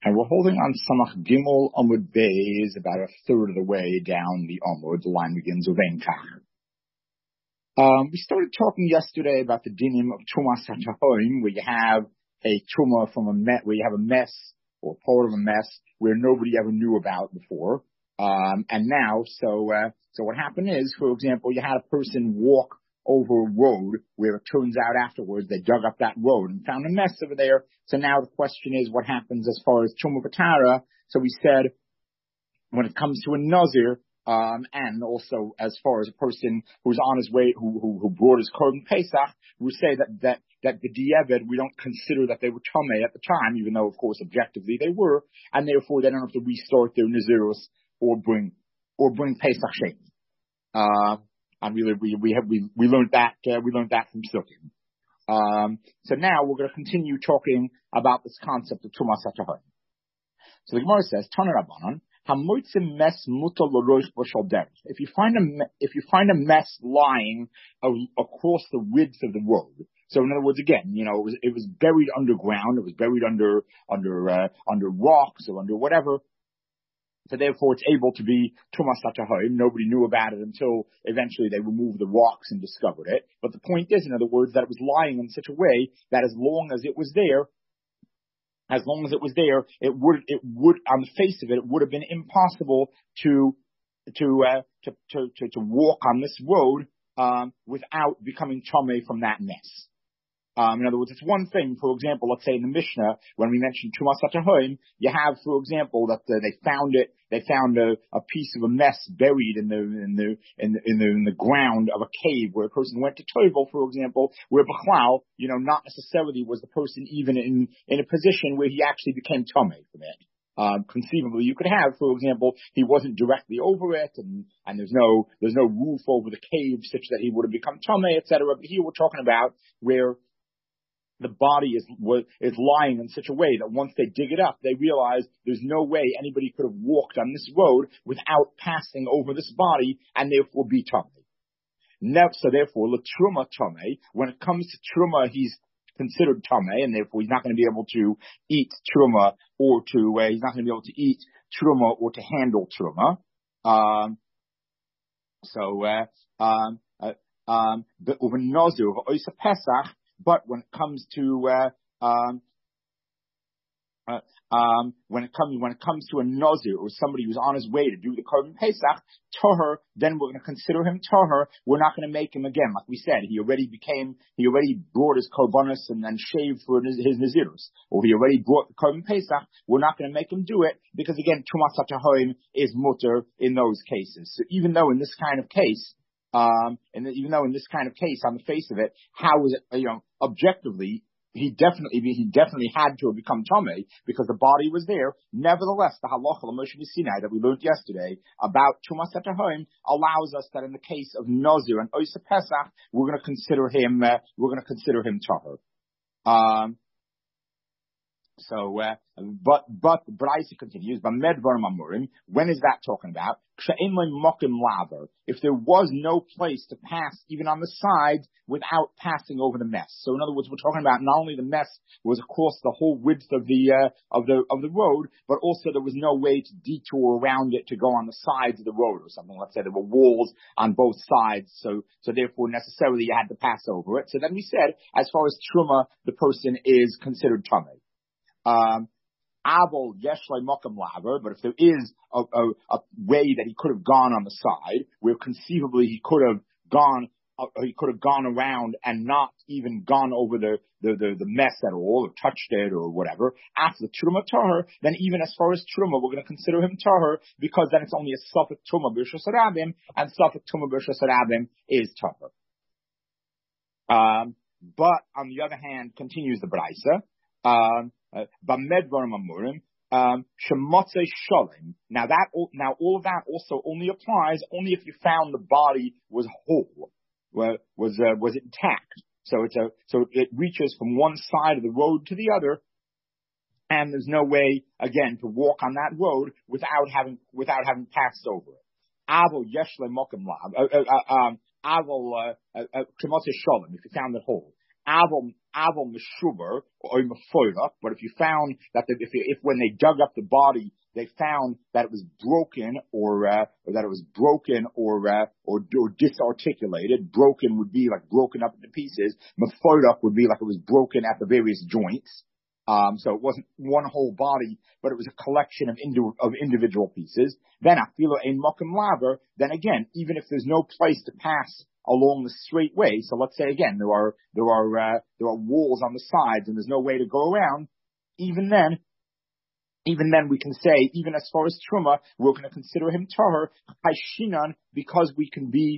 And we're holding on Samach Gimel Amud Beis about a third of the way down the Amud. The line begins with Ein Kach. We started talking yesterday about the dinim of Tumas HaTahorim, where you have a Tuma from where you have a mess or part of a mess where nobody ever knew about before. And now, so what happened is, for example, you had a person walk over a road where it turns out afterwards they dug up that road and found a mess over there. So now the question is, what happens as far as Tumah B'Tara? So we said, when it comes to a Nazir, and also as far as a person who's on his way, who brought his Korban Pesach, we say that the Di'evid, we don't consider that they were Tomei at the time, even though of course objectively they were, and therefore they don't have to restart their Nazirus or bring Pesach Shem. And we learned that from Sukkim. So now we're going to continue talking about this concept of Tumas HaTahorim. So the Gemara says, Tana Rabbanan, Hamoitzim mes mutal l'rosh b'shal derech. If you find a mess lying across the width of the road. So in other words, again, it was buried underground. It was buried under rocks or under whatever. So therefore, it's able to be Tumas HaTahorim. Nobody knew about it until eventually they removed the rocks and discovered it. But the point is, in other words, that it was lying in such a way that as long as it was there, it would on the face of it, it would have been impossible to walk on this road without becoming Tomei from that mess. In other words, it's one thing, for example, let's say in the Mishnah, when we mentioned Tumas HaTahorim, you have, for example, that they found a piece of a mess buried in the ground of a cave where a person went to Tovel, for example, where B'chlal, not necessarily was the person even in a position where he actually became Tomei from it. Conceivably, you could have, for example, he wasn't directly over it, and there's no roof over the cave such that he would have become Tomei, etc. But here we're talking about where the body is lying in such a way that once they dig it up, they realize there's no way anybody could have walked on this road without passing over this body and therefore be Tomei. So therefore, L'Truma Tomei, when it comes to Truma, he's considered Tomei, and therefore he's not going to be able to eat Truma he's not going to be able to eat Truma or to handle Truma. But over Nazir, over Oisa Pesach, but when it comes to when it comes to a Nazir or somebody who's on his way to do the Korban Pesach, Toher, then we're going to consider him Toher. We're not going to make him again, like we said. He already brought his Korbanos and then shaved for his Nazirus, or he already brought the Korban Pesach. We're not going to make him do it because again, Tumas HaTahorim is mutter in those cases. So even though in this kind of case, on the face of it, how is it, objectively, he definitely had to have become Tomei because the body was there. Nevertheless, the halacha l'Moshe Sinai that we learned yesterday about Tumas HaTahorim allows us that in the case of Nazir and Oisa Pesach, we're going to consider him Tahor. But Braisa continues, when is that talking about? If there was no place to pass, even on the sides, without passing over the mess. So in other words, we're talking about not only the mess was across the whole width of the road, but also there was no way to detour around it to go on the sides of the road or something. Let's say there were walls on both sides, so therefore necessarily you had to pass over it. So then we said, as far as Truma, the person is considered Tomei. Avol yeshlei mokem laver, but if there is a way that he could have gone on the side, where conceivably he could have gone around and not even gone over the mess at all, or touched it or whatever, after the Truma Tahor, then even as far as Truma, we're going to consider him Tahor, because then it's only a Safek Truma B'Rishos Harabim, and Safek Truma B'Rishos Harabim is Tahor. But on the other hand, continues the Braisa, now all of that also only applies only if you found the body was whole, was intact. So it reaches from one side of the road to the other, and there's no way again to walk on that road without having passed over it. Avol yeshle mokem lav, avol shalom, if you found it whole. Avol aval meshuber or mefoirak, but if you found that if when they dug up the body, they found that it was broken or that it was broken or disarticulated. Broken would be like broken up into pieces. Mefoirak would be like it was broken at the various joints. So it wasn't one whole body, but it was a collection of individual pieces. Then afilo ein mokum laver. Then again, even if there's no place to pass along the straight way, so let's say again there are walls on the sides and there's no way to go around. Even then we can say, even as far as truma, we're going to consider him tahor chayshinan, because we can be.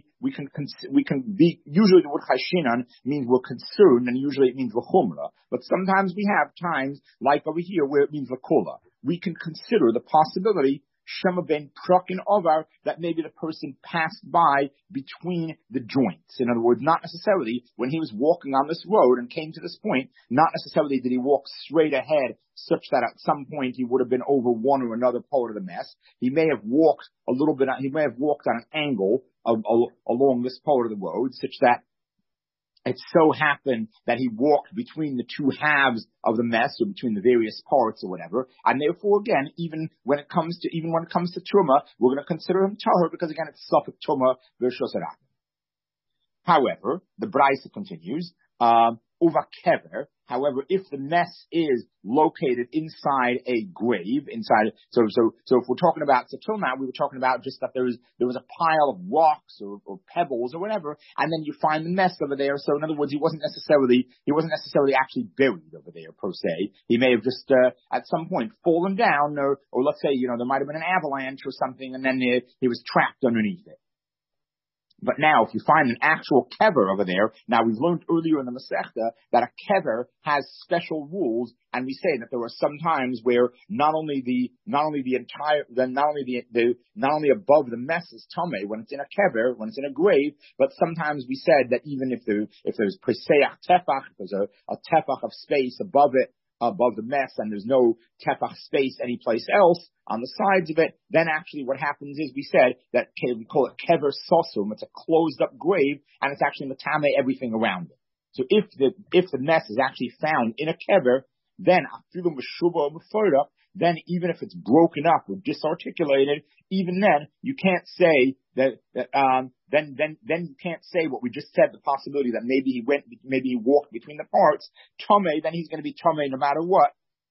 Usually the word chayshinan means we're concerned, and usually it means l'chumra. But sometimes we have times, like over here, where it means l'kula. We can consider the possibility shema ben prakin ovar, that maybe the person passed by between the joints. In other words, not necessarily when he was walking on this road and came to this point, not necessarily did he walk straight ahead such that at some point he would have been over one or another part of the mess. He may have walked a little bit, he may have walked on an angle along this part of the road such that it so happened that he walked between the two halves of the mess, or between the various parts or whatever. And therefore, again, even when it comes to truma, we're going to consider him tahor, because again, it's safek truma versus arak. However, the Braisa continues, uva kever. However, if the mess is located inside a grave, so if we're talking about, so till now we were talking about just that there was a pile of rocks or pebbles or whatever, and then you find the mess over there. So in other words, he wasn't necessarily actually buried over there per se. He may have just at some point fallen down, or let's say there might have been an avalanche or something, and then he was trapped underneath it. But now, if you find an actual kever over there, now we've learned earlier in the Masechta that a kever has special rules, and we say that there are some times where not only above the mess is tameh when it's in a kever, when it's in a grave, but sometimes we said that even if there's preseach tefach, if there's a tefach of space above the mess, and there's no tefach space anyplace else on the sides of it, then actually what happens is, we said that we call it kever sosum. It's a closed up grave, and it's actually matame everything around it. So if the mess is actually found in a kever, then afilu meshuba mefoirak, then even if it's broken up or disarticulated, even then you can't say that then you can't say what we just said, the possibility that maybe he walked between the parts. Tameh, then he's going to be tameh no matter what.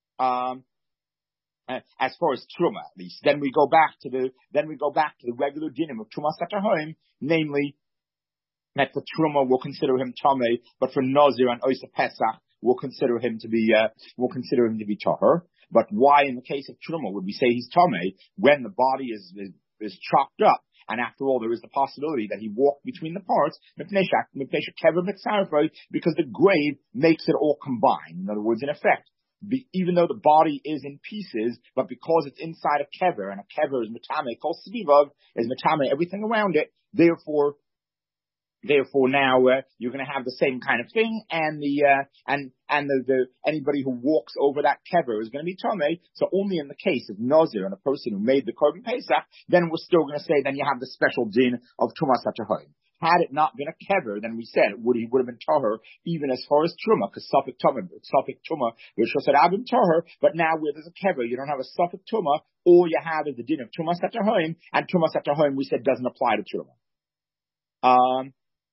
As far as truma, at least, then we go back to the regular dinim of truma satahoim, namely that for truma we'll consider him tameh, but for nazir and oisa pesach we'll consider him to be tahor. But why in the case of truma would we say he's tameh when the body is chopped up? And after all, there is the possibility that he walked between the parts, because the grave makes it all combined. In other words, in effect, even though the body is in pieces, but because it's inside a kever, and a kever is matame, kol svivav is matame, everything around it, therefore now you're going to have the same kind of thing, and the anybody who walks over that kever is going to be tameh. So only in the case of nazir and a person who made the korban pesach, then we're still going to say then you have the special din of tumas hatahoim. Had it not been a kever, then we said he would have been tahor even as far as truma, because safek tuma v'shosad abim tahor. But now where there's a kever, you don't have a safek tuma. All you have is the din of tumas hatahoim, and tumas hatahoim we said doesn't apply to truma.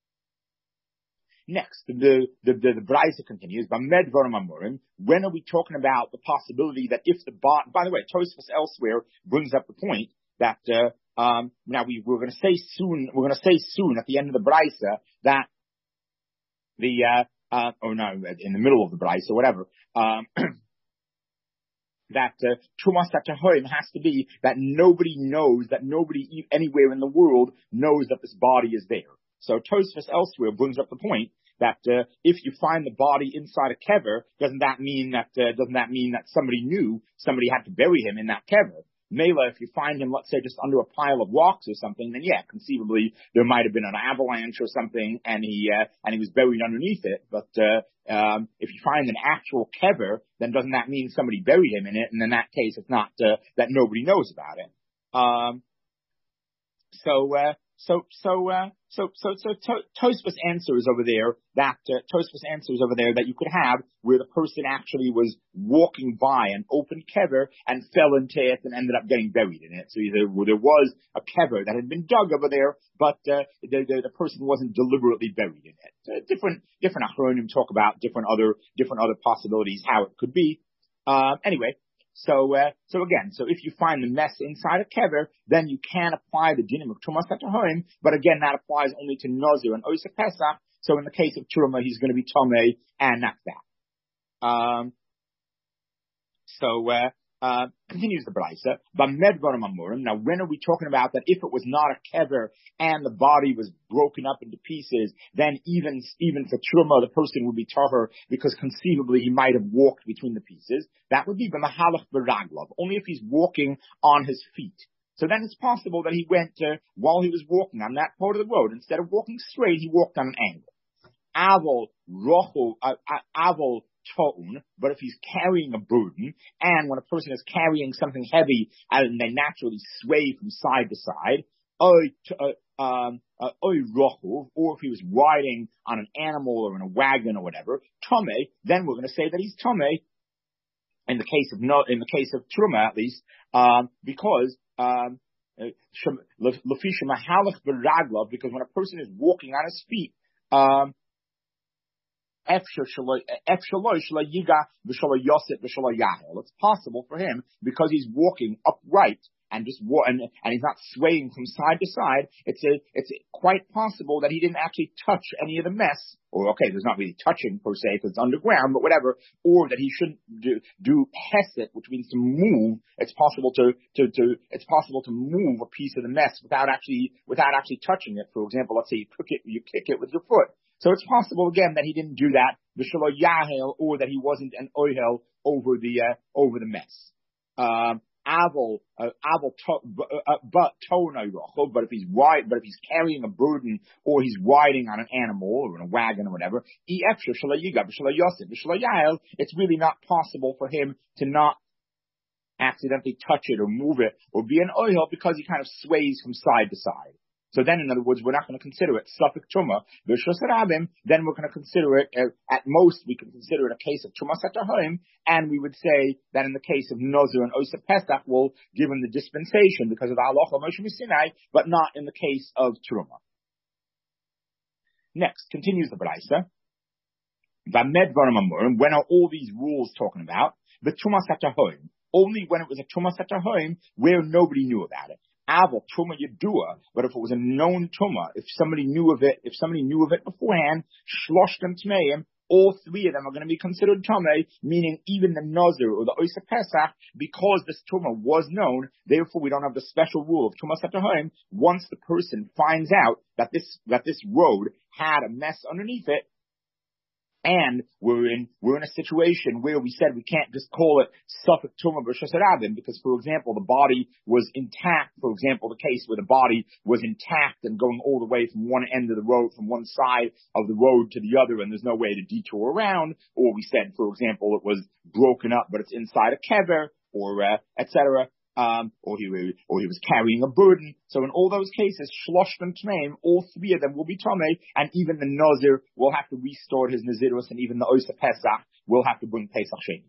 Next, the Braisa continues. When are we talking about the possibility that if the body? By the way, Tosfos elsewhere brings up the point that now we're going to say soon. We're going to say soon at the end of the Braisa that in the middle of the Braisa, whatever. That Tumas HaTahoim has to be that nobody anywhere in the world knows that this body is there. So Tosfos elsewhere brings up the point that if you find the body inside a kever, doesn't that mean that somebody had to bury him in that kever? Mela, if you find him, let's say, just under a pile of rocks or something, then yeah, conceivably there might have been an avalanche or something, and he was buried underneath it. But if you find an actual kever, then doesn't that mean somebody buried him in it? And in that case, it's not that nobody knows about it. Tosfos answers over there that you could have where the person actually was walking by an open kever and fell into it and ended up getting buried in it. So either there was a kever that had been dug over there, but the person wasn't deliberately buried in it. Different achronim talk about different other possibilities how it could be. Anyway. So if you find the mess inside a kever, then you can apply the dinim of Tumas HaTahorim, but again, that applies only to Nazir and Osa Pesach. So in the case of Truma, he's going to be Tomei, and that's that. Continues the Braisa. Now, when are we talking about that if it was not a kever and the body was broken up into pieces, then even for Truma, the person would be tahor because conceivably he might have walked between the pieces. That would be b'mahalach b'raglav, only if he's walking on his feet. So then it's possible that he went, while he was walking on that part of the road, instead of walking straight, he walked on an angle. Avol to'un, but if he's carrying a burden, and when a person is carrying something heavy, and they naturally sway from side to side, or if he was riding on an animal or in a wagon or whatever, tomei, then we're going to say that he's tomei. In the case of Truma, at least, because because when a person is walking on his feet, it's possible for him because he's walking upright and he's not swaying from side to side. It's quite possible that he didn't actually touch any of the mess, or okay, there's not really touching per se because it's underground, but whatever, or that he shouldn't do hesed, which means to move. It's possible to move a piece of the mess without actually touching it. For example, let's say you kick it with your foot. So it's possible again that he didn't do that, v'shelo yahel, or that he wasn't an ohel over the mess. But if he's carrying a burden or he's riding on an animal or in a wagon or whatever, it's really not possible for him to not accidentally touch it or move it or be an ohel because he kind of sways from side to side. So then, in other words, we're not going to consider it Suffolk Truma. Then we're going to consider it, at most, we can consider it a case of Truma HaTahorim, and we would say that in the case of Nazir and Osa Pesach, we'll give him the dispensation because of the halacha Moshe Sinai, but not in the case of Truma. Next, continues the Braisa. When are all these rules talking about? The Truma HaTahorim. Only when it was a Truma HaTahorim where nobody knew about it. Aval Truma Yedua, but if it was a known Truma, if somebody knew of it beforehand, Shloshtem Tmeim, all three of them are going to be considered Tomei, meaning even the Nazir or the Osa Pesach, because this Truma was known, therefore we don't have the special rule of Truma HaTahorim. Once the person finds out that this road had a mess underneath it, and we're in a situation where we said we can't just call it Suffolk Truma B'Shas Rabim because, for example, the body was intact. For example, the case where the body was intact and going all the way from one end of the road, from one side of the road to the other, and there's no way to detour around. Or we said, for example, it was broken up, but it's inside a kever, or etc. Or he was carrying a burden. So in all those cases, Shloshtem Tmeim, all three of them will be Tomei, and even the Nazir will have to restore his Nazirus, and even the Osa Pesach will have to bring Pesach Sheni.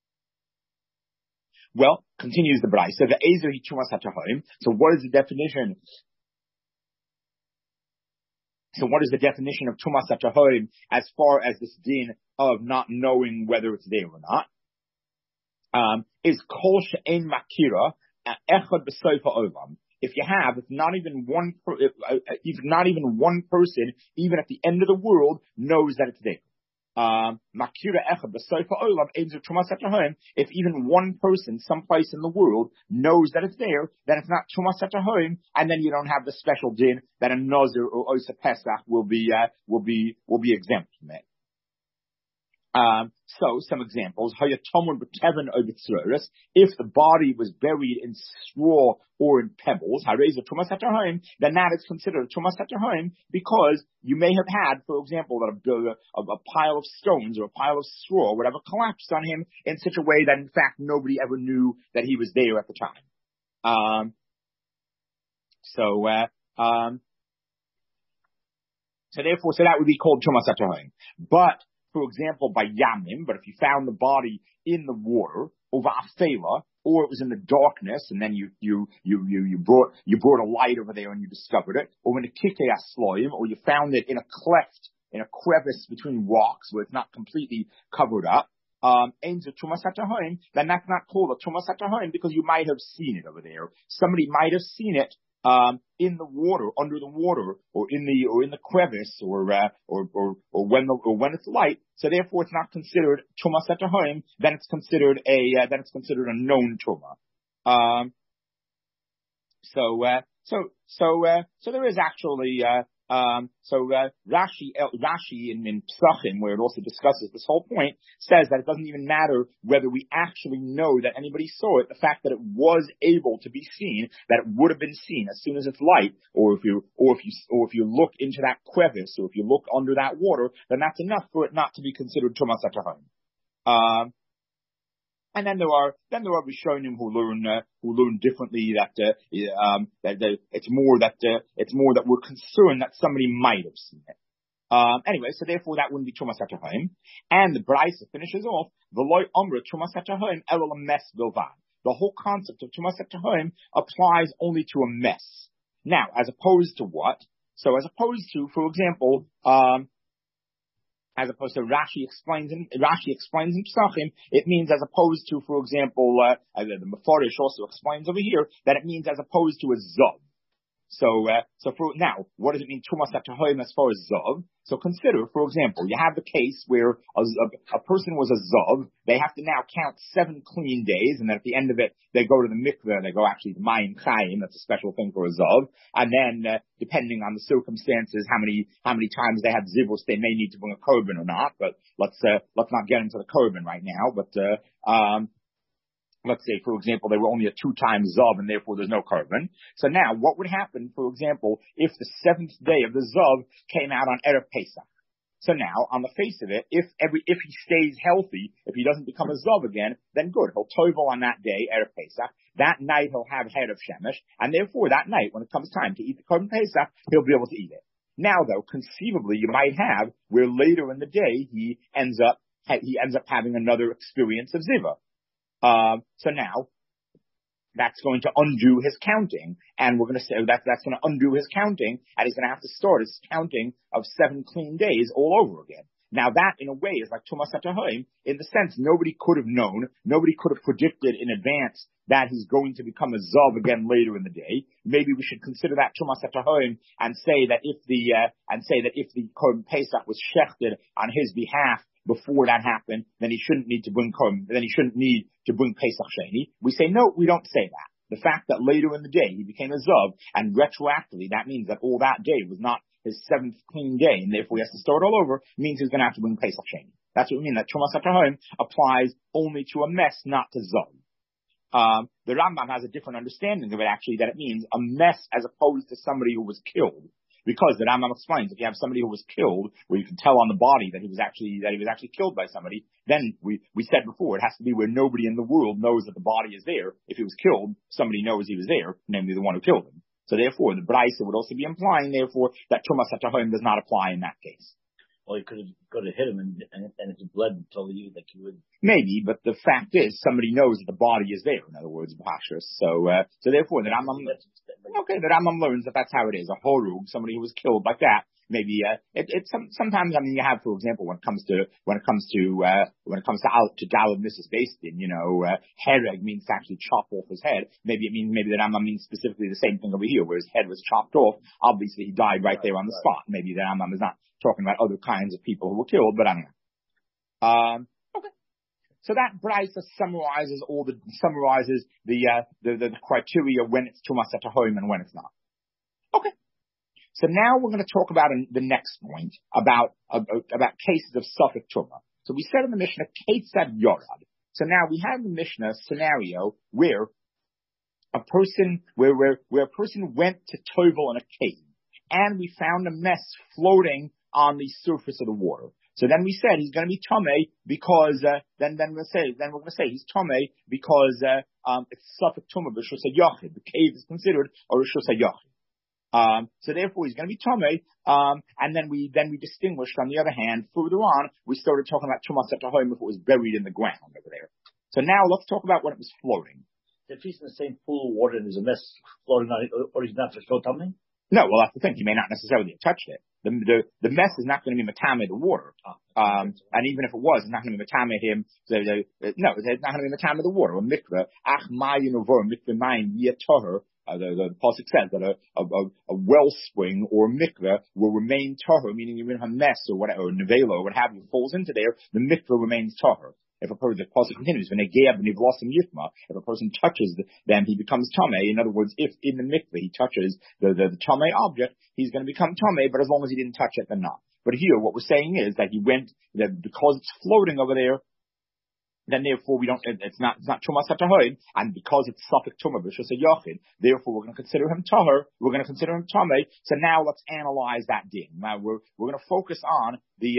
Well, continues the Braisa, the Ezer Hi Tumas HaTahorim. So what is the definition? So what is the definition of Tumas HaTahorim as far as this din of not knowing whether it's there or not? Is kol she'en makira echad b'sofa olam. If not even one person, even at the end of the world, knows that it's there. Makira echad b'sofa olam enzu Tumas HaTahorim. If even one person, someplace in the world, knows that it's there, then it's not Tumas HaTahorim, and then you don't have the special din that a Nazir or Osa Pesach will be exempt from it. So some examples. If the body was buried in straw or in pebbles, then that is considered a Tumas HaTahorim because you may have had, for example, that a pile of stones or a pile of straw or whatever collapsed on him in such a way that in fact nobody ever knew that he was there at the time. So therefore, so that would be called Tumas HaTahoim. But, for example, by Yamim, but if you found the body in the water, over Afela, or it was in the darkness, and then you brought a light over there and you discovered it, or in a Kikei Asloim, or you found it in a cleft, in a crevice between rocks where it's not completely covered up, then that's not called a Tumas HaTahoim because you might have seen it over there. Somebody might have seen it in the water, under the water, or in the crevice, or when it's light. So therefore, it's not considered Tumas HaTahoim. Then it's considered a known Tuma. So there is actually Rashi in Psachim, where it also discusses this whole point, says that it doesn't even matter whether we actually know that anybody saw it. The fact that it was able to be seen, that it would have been seen as soon as it's light, or if you look into that crevice, or if you look under that water, then that's enough for it not to be considered Tumas HaTahoim. And then there are Rishonim who learn differently, that it's more that we're concerned that somebody might have seen it. Anyway, so therefore that wouldn't be Tumas HaTahoim. And the Braisa finishes off V'loi Omra Tumas HaTahoim Elo Mes Bilvad. The whole concept of Tumas HaTahoim applies only to a mess. Now, as opposed to what? So as opposed to, for example, as opposed to Rashi explains in Psachim, it means as opposed to, for example, the Mefarish also explains over here that it means as opposed to a Zav. So for now, what does it mean Tumas HaTahoim as far as Zav? So consider, for example, you have the case where a person was a Zav. They have to now count 7 clean days, and then at the end of it, they go to the mikveh, they go actually to Mayim Chayim, that's a special thing for a Zav. And then, depending on the circumstances, how many times they had zivus, they may need to bring a korban or not, but let's not get into the korban right now, but, let's say, for example, they were only a 2-time Zav and therefore there's no korban. So now, what would happen, for example, if the 7th day of the Zav came out on Erev Pesach? So now, on the face of it, if he stays healthy, if he doesn't become a Zav again, then good. He'll toivel on that day, Erev Pesach. That night he'll have head of Shemesh, and therefore that night, when it comes time to eat the korban Pesach, he'll be able to eat it. Now though, conceivably, you might have where later in the day he ends up having another experience of Ziva. So now, that's going to undo his counting, and we're going to say that's going to undo his counting, and he's going to have to start his counting of 7 clean days all over again. Now that, in a way, is like Tumas HaTahoim, in the sense nobody could have known, nobody could have predicted in advance that he's going to become a Zav again later in the day. Maybe we should consider that Tumas HaTahoim and say that if the Korban Pesach was shechted on his behalf before that happened, then he shouldn't need to bring Pesach Sheni. We say, no, we don't say that. The fact that later in the day he became a Zav, and retroactively that means that all that day was not his 7th clean day, and therefore he has to start all over, means he's going to have to bring Pesach Sheni. That's what we mean, that Tumas HaTahoim applies only to a mess, not to Zav. The Rambam has a different understanding of it, actually, that it means a mess as opposed to somebody who was killed. Because the Rambam explains, if you have somebody who was killed, where you can tell on the body that he was actually killed by somebody, then we said before, it has to be where nobody in the world knows that the body is there. If he was killed, somebody knows he was there, namely the one who killed him. So therefore, the Braisa would also be implying, therefore, that Tumas HaTahoim does not apply in that case. Well, he could have hit him and if he bled and told you that you would. Maybe, but the fact is, somebody knows that the body is there. In other words, Bashas. So therefore, the Rambam learns that that's how it is. A horug, somebody who was killed like that. Maybe sometimes, I mean, you have, for example, when it comes to Dalad Mrs. Bastin, hereg means to actually chop off his head. Maybe the Rambam means specifically the same thing over here, where his head was chopped off. Obviously, he died right there on the spot. Maybe the Rambam is not talking about other kinds of people who were killed, but I don't know. Okay. So that Braisa summarizes the criteria when it's Tumas HaTahoim and when it's not. Okay. So now we're going to talk about the next point about cases of Safek Tumah. So we said in the Mishnah, Ketzad Yorad. So now we have in the Mishnah scenario where a person went to Tovel in a cave, and we found a mess floating on the surface of the water. So then we said he's going to be Tomei because then we're going to say he's Tomei because it's Safek Tumah b'Rishus HaYachid. The cave is considered a Rishus HaYachid. So therefore he's going to be Tomei. And then we distinguished on the other hand, further on, we started talking about Tumas Atahoim if it was buried in the ground over there. So now let's talk about when it was floating. If he's in the same pool of water and there's a mess floating on it, or he's not for show Tomei? No, well that's the thing. He may not necessarily have touched it. The mess is not going to be matame the water. And even if it was, it's not going to be matame him. No, it's not going to be matame the water. A mikveh, ach mayin over mikveh mayin yetoher. The pasuk says that a wellspring or mikveh will remain tahor, meaning even if a mess or whatever, or nevela or what have you falls into there, the mikveh remains tahor. If a person, the pasuk continues, if a person touches them, he becomes tamei. In other words, if in the mikveh he touches the tamei object, he's going to become tamei, but as long as he didn't touch it, then not. But here, what we're saying is that that because it's floating over there, then therefore it's not Tumas HaTahoim, and because it's Safek Tumah B'Shus HaYachid, therefore we're going to consider him Tahor, we're going to consider him Tamei. So now let's analyze that din. Now we're going to focus on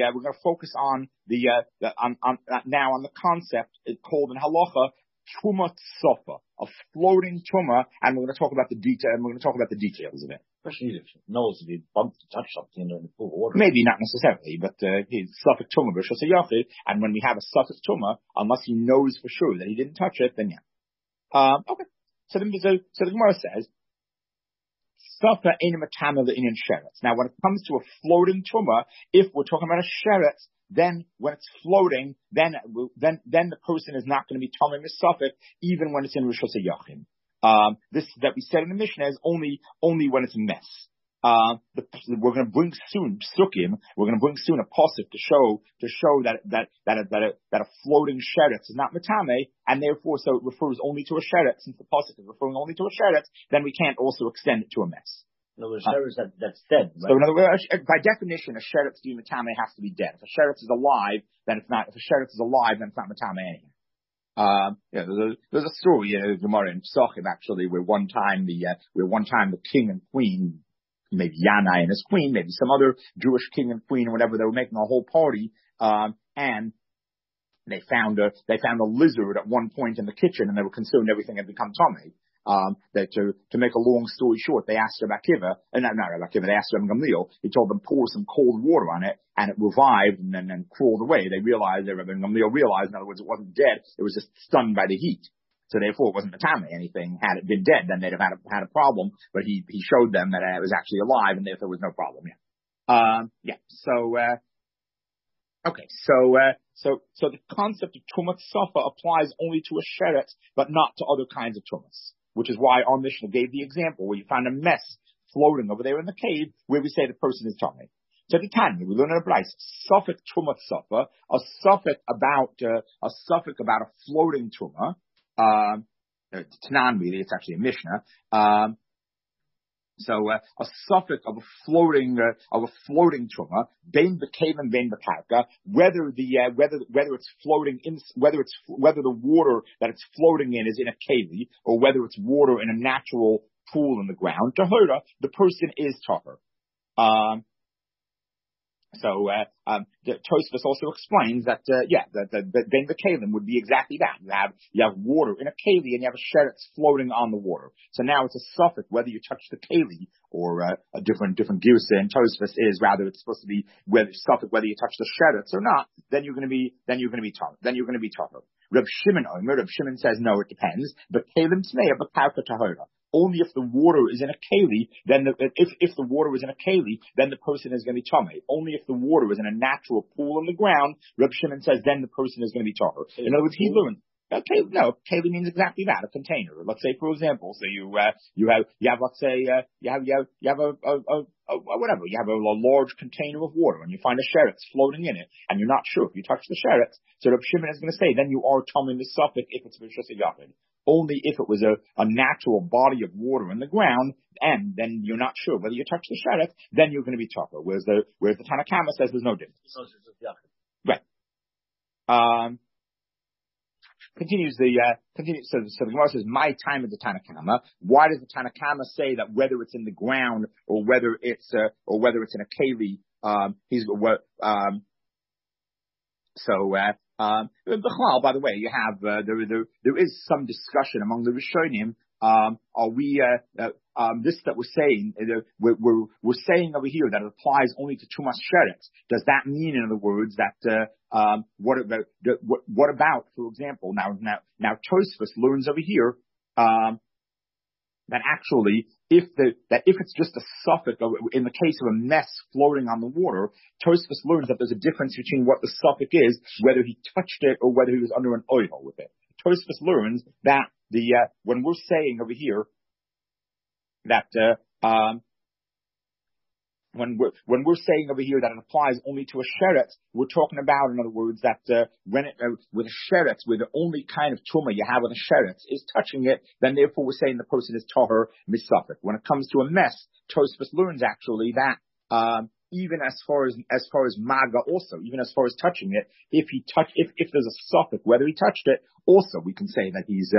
now on the concept called in Halacha Tumah Sofa, a floating Tumah, and we're going to talk about the details of it. Especially if he knows if he bumped to touch something in the pool of water. Maybe not necessarily, but he's Safek Tumah B'Shus HaYachid, and when we have a Safek Tumah, unless he knows for sure that he didn't touch it, then yeah. Okay. So the Gemara says, Safa ein matame le'inyan sheretz. Now when it comes to a floating Tumah, if we're talking about a sheretz, then when it's floating, then the person is not going to be tamei misafek, even when it's in Rishus HaYachid. This that we said in the Mishnah is only when it's a mess. We're going to bring soon psukim. We're going to bring soon a pasuk to show that a floating sheretz is not matame, and therefore so it refers only to a sheretz. Since the pasuk is referring only to a sheretz, then we can't also extend it to a mess. No, the sheretz that's dead. Right? So in other words, by definition, a sheretz being matame has to be dead. If a sheretz is alive, then it's not. If a sheretz is alive, then it's not matame anymore. There's a story in Gemara in Pesachim actually where one time the king and queen, maybe Yanai and his queen, maybe some other Jewish king and queen or whatever, they were making a whole party, and they found a lizard at one point in the kitchen, and they were concerned everything had become tamei. To make a long story short, they asked Rabbi Akiva, they asked Rabbi Gamliel, he told them pour some cold water on it, and it revived and then crawled away. Rabbi Gamliel realized, in other words, it wasn't dead, it was just stunned by the heat. So therefore it wasn't matame anything. Had it been dead, then they'd have had a problem, but he showed them that it was actually alive, and therefore there was no problem. So the concept of Tumas Safa applies only to a sheretz, but not to other kinds of tumas. Which is why our Mishnah gave the example where you find a mess floating over there in the cave where we say the person is tamei. So the Tanya, we learn in a Bryce, Safek Tumas Safa, a suffix about a floating tumah. Tanan really, it's actually a Mishnah. So a suffix of a floating tumah, bein b'kev and bein b'karka, whether it's floating in, whether the water that it's floating in is in a keli, or whether it's water in a natural pool in the ground, tahora, the person is tahor. The Tosfos also explains that ben v'kelim would be exactly that. You have water in a keli and you have a sheretz floating on the water. So now it's a suffix whether you touch the keli or a different girsa in Tosfos is rather it's supposed to be whether you touch the sheretz or not. Then you're going to be tahor. Reb Shimon says no, it depends. But kelim tmeya but karka tahora. Only if the water is in a keli, then if the water is in a keli, then the person is going to be tamei. Only if the water is in a natural pool in the ground, Reb Shimon says, then the person is going to be tahor. In other words, he learned. Keli means exactly that, a container. Let's say, for example, so you have a large container of water and you find a sheretz floating in it and you're not sure if you touch the sheretz. So Reb Shimon is going to say, then you are tamei the suffix if it's Rishus HaYachid. Only if it was a natural body of water in the ground, and then you're not sure whether you touch the sheretz, then you're going to be tahor. Whereas the Tanna Kama says there's no difference. Right. Continues. So the Gemara says, my time is the Tanna Kama. Why does the Tanna Kama say that whether it's in the ground or whether it's in a keli, by the way, you have there is some discussion among the Rishonim Are we, this that we're saying, we're saying over here that it applies only to Tumas Sheretz. Does that mean, in other words, that, what about, for example, now Tosfos learns over here, that actually, if it's just a suffix, in the case of a mess floating on the water, Tosfos learns that there's a difference between what the suffix is, whether he touched it or whether he was under an oil with it. Tosfos learns that when we're saying over here that, when we're saying over here that it applies only to a sheretz, we're talking about, in other words, that when it with a sheretz, where the only kind of tumah you have with a sheretz is touching it, then therefore we're saying the person is tahor misafik. When it comes to a mess, Tosfos learns actually that even as far as maga, also even as far as touching it, if there's a suffix, whether he touched it, also we can say that he's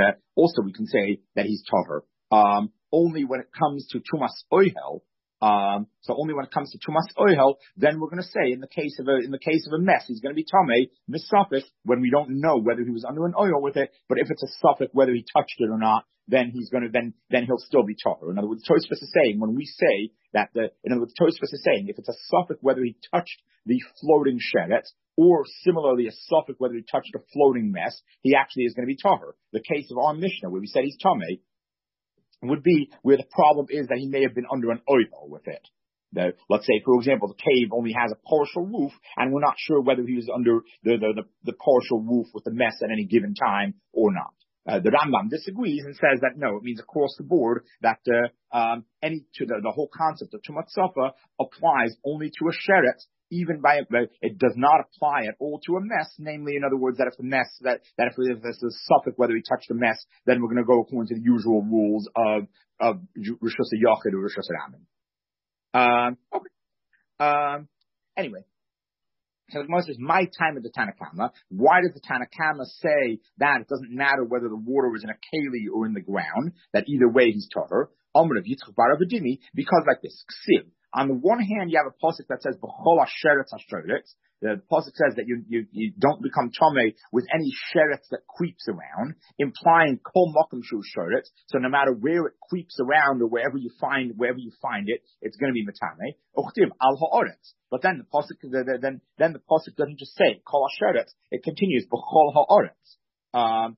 tahor. Only when it comes to tumas oihel. So only when it comes to Tumas Oihel, then we're going to say in the case of a mess, he's going to be Tameh, Misafik, when we don't know whether he was under an oil with it, but if it's a suffix, whether he touched it or not, then he'll still be Tahor. In other words, Tosfos is saying, when we say that Tosfos is saying, if it's a suffix, whether he touched the floating sheretz, or similarly a suffix, whether he touched a floating mess, he actually is going to be Tahor. The case of our Mishnah, where we said he's Tameh, would be where the problem is that he may have been under an oil with it. Let's say, for example, the cave only has a partial roof, and we're not sure whether he was under the partial roof with the mess at any given time or not. The Rambam disagrees and says that no, it means across the board that the whole concept of Tumat Safa applies only to a sheretz, even it does not apply at all to a mess. Namely, in other words, that if the mess if there's a suffix, whether he touched the mess, then we're going to go according to the usual rules of Rishus HaYachid or Rishus HaRamim. Okay. Anyway. So the Gemara says, my time at the Tanakama. Why does the Tanakama say that it doesn't matter whether the water is in a keli or in the ground, that either way he's tahor? Amr of Yitzchak bar Avadimi, because like this, Ksiv. On the one hand, you have a pasuk that says, B'chol ha-sheretz ha-sheretz. The pasuk says that you don't become tamei with any sheretz that creeps around, implying kol makom shu sheretz. So no matter where it creeps around or wherever you find it, it's going to be matame. Uchtiv al ha'oretz. But then the pasuk doesn't just say kol ha-sheretz. It continues b'chol ha'oretz.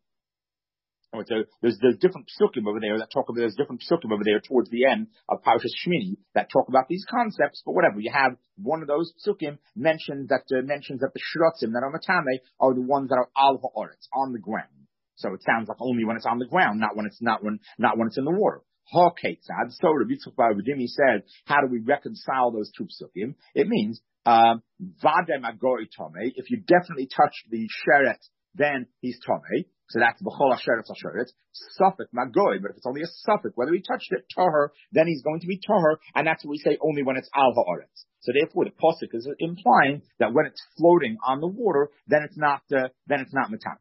So there's different psukim over there there's different psukim over there towards the end of Parashas Shmini that talk about these concepts, but whatever. You have one of those psukim mentions that the shrotzim that are matame are the ones that are al ha'oretz, on the ground. So it sounds like only when it's on the ground, not when it's in the water. Ha-ketzad. So Rabbi Yitzchak bar Avadimi said, how do we reconcile those two psukim? It means vadem agori tomei. If you definitely touch the sheretz, then he's tomei. So that's b'chol ha-sheretz ha-sheretz. Suffik magoi, but if it's only a suffix, whether he touched it, tahor, then he's going to be tahor, and that's what we say only when it's al ha'oretz. So therefore, the pasuk is implying that when it's floating on the water, then it's not matame.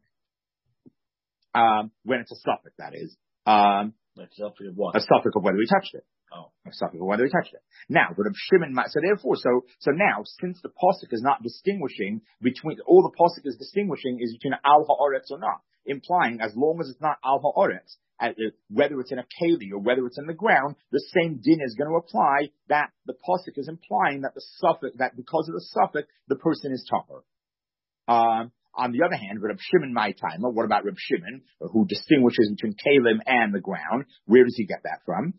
When it's a suffix, that is. A suffix of what? A suffix of whether he touched it. Oh, a suffix of whether he touched it. Now, but Shimon, so now, since the pasuk is not distinguishing between, all the pasuk is distinguishing is between al ha'oretz or not, implying as long as it's not al ha'oretz, whether it's in a keli or whether it's in the ground, the same din is going to apply. That the pasuk is implying that the suffix, that because of the suffix, the person is tahor. On the other hand, Reb Shimon my timer, what about Reb Shimon, who distinguishes between kalim and the ground? Where does he get that from?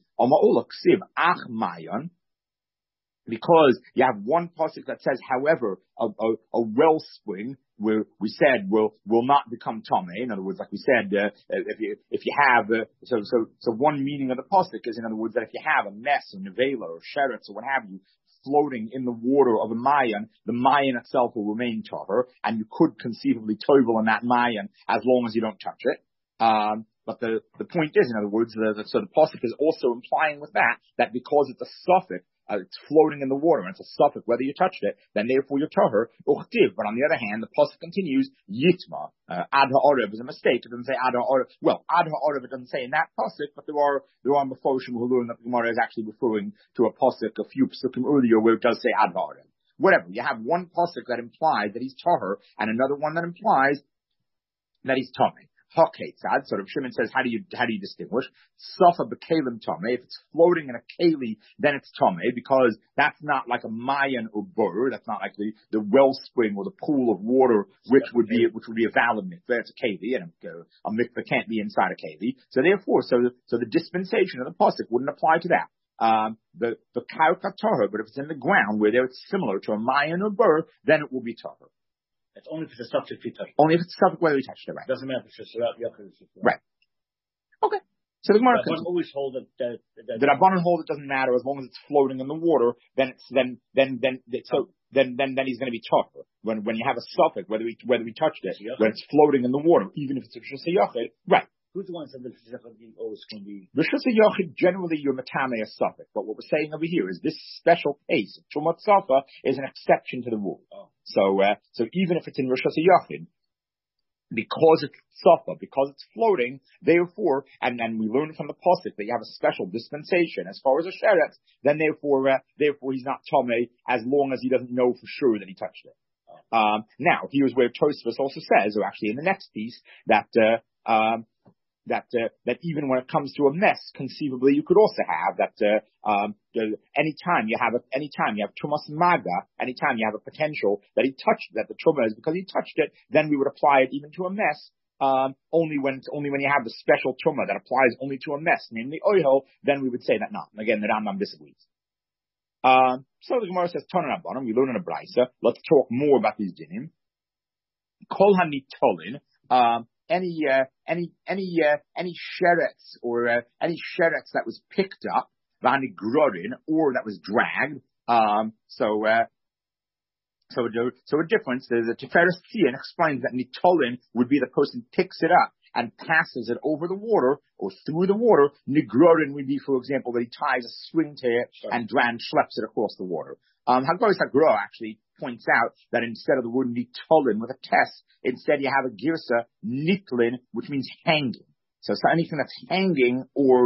Because you have one pasuk that says, however, a wellspring, where we said will not become tamei. In other words, like we said, if you have so one meaning of the pasuk is, in other words, that if you have a mess or nevela or sheretz or what have you floating in the water of a mayan, the mayan itself will remain tahor, and you could conceivably tovel in that mayan as long as you don't touch it. But the point is, in other words, so the pasuk is also implying with that because it's a suffix, it's floating in the water, and it's a suffix whether you touched it, then therefore you're tahor uchtiv. But on the other hand, the pasuk continues yitma ad ha'orev is a mistake. It doesn't say ad ha'orev. Well, ad ha'orev it doesn't say in that pasuk, but there are mefoshim who learn that the Gemara is actually referring to a pasuk a few pasukim earlier where it does say ad ha'orev. Whatever, you have one pasuk that implies that he's tahor, and another one that implies that he's tamei. Haketzad. So Rav Shimon says, how do you distinguish? Safa b'kelim tameh. If it's floating in a keli, then it's tameh, because that's not like a mayan or bur. That's not like the wellspring or the pool of water, which would be a valid mikveh. It's a keli, and a mikveh can't be inside a keli. So therefore, so the dispensation of the pasuk wouldn't apply to that. The karka tahor, but if it's in the ground where there it's similar to a mayan or bur, then it will be tahor. It's only if it's a subject we touch. Only if it's a subject whether we touched it, right? Doesn't matter if it's just right. Okay. So the Gemara always hold that the Rabbanan hold it doesn't matter as long as it's floating in the water. Then he's going to be tahor. When you have a suffix, whether we touched it, when it's floating in the water, even if it's a rishus hayachid, right? Who's the one that said that rishus hayachid always can be? Rishus hayachid, generally you're matame a suffix, but what we're saying over here is this special case of Tumat Safa is an exception to the rule. Oh. So even if it's in rishus hayachid, because it's safa, because it's floating, therefore, and we learn from the pasuk that you have a special dispensation as far as a sheretz, then therefore he's not tamei as long as he doesn't know for sure that he touched it. Now, here's where Tosfos also says, or actually in the next piece, that even when it comes to a mess, conceivably you could also have that anytime you have tumas maga, anytime you have a potential that he touched, that the truma is because he touched it, then we would apply it even to a mess. Only when you have the special truma that applies only to a mess, namely oil, then we would say that not. Again, the Rambam disagrees. So the Gemara says, Tanan Rabbanan, we learn in a brisa. Let's talk more about these dinim. Kol hanitolin. Any sheretz or any sheretz that was picked up, v'hanigrorin, or that was dragged. So a difference. There's a Tiferes Tzion explains that nitolin would be the person picks it up and passes it over the water or through the water. Nigrorin would be, for example, that he ties a string to it and schleps it across the water. Haggaris Hagra actually points out that instead of the word nitolin with a test, instead you have a girsa nitlin, which means hanging. So anything that's hanging or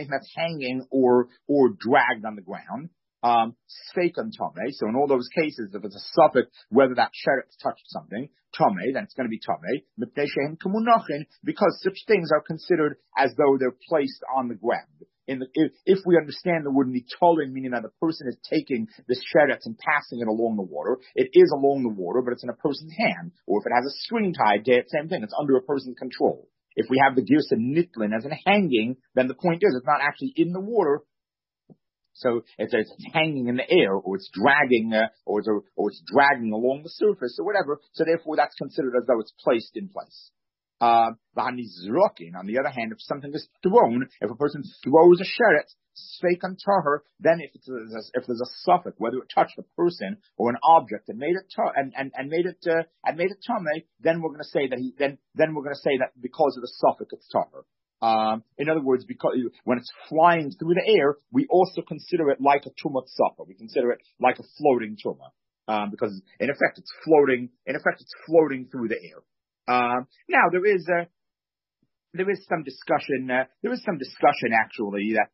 dragged on the ground. Sfeikan Tomei. So in all those cases, if it's a suffix, whether that sheretz touched something, Tomei, then it's going to be Tomei. Because such things are considered as though they're placed on the ground. If we understand the word nitolin, meaning that the person is taking this sheretz and passing it along the water, it is along the water, but it's in a person's hand. Or if it has a string tied to it, same thing, it's under a person's control. If we have the girsa nitlin as in hanging, then the point is it's not actually in the water. So it's hanging in the air, or it's dragging, or it's dragging along the surface, or whatever. So therefore, that's considered as though it's placed in place. On the other hand, if something is thrown, if a person throws a sheretz, sfeikan tahor, then if there's a suffix, whether it touched a person or an object and made it tamei, then we're going to say that because of the suffix it's tahor. In other words, because when it's flying through the air, we also consider it like a tumat safa. We consider it like a floating tuma, because in effect it's floating through the air. Now there is some discussion. There is some discussion actually that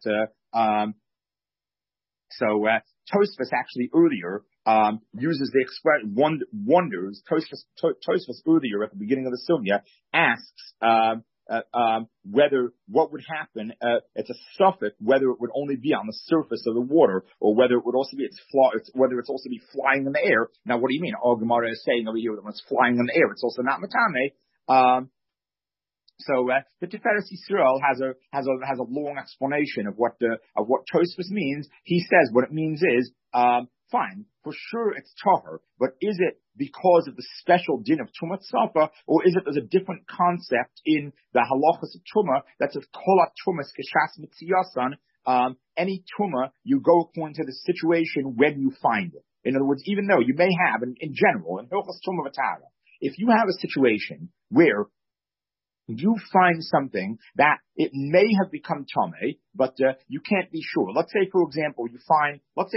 Tosfos actually earlier uses the expression wonders. Tosfos earlier at the beginning of the Sumya asks whether what would happen. It's a suffix whether it would only be on the surface of the water or whether it would also be whether it's also be flying in the air. Now, what do you mean? All Gemara is saying over here that when it's flying in the air, it's also not matame. So the Tiferes Yisrael has a long explanation of what Tosfos means. He says what it means is fine, for sure it's tahor, but is it because of the special din of Tumat Safa, or is it there's a different concept in the halachas of Tumah that says Kol Tumas Keshas Mitziyasan, any Tumah you go according to the situation when you find it. In other words, even though you may have, in general, in Hilchos Tumah V'Tara, if you have a situation where you find something that it may have become tamei, but you can't be sure. Let's say, for example, you go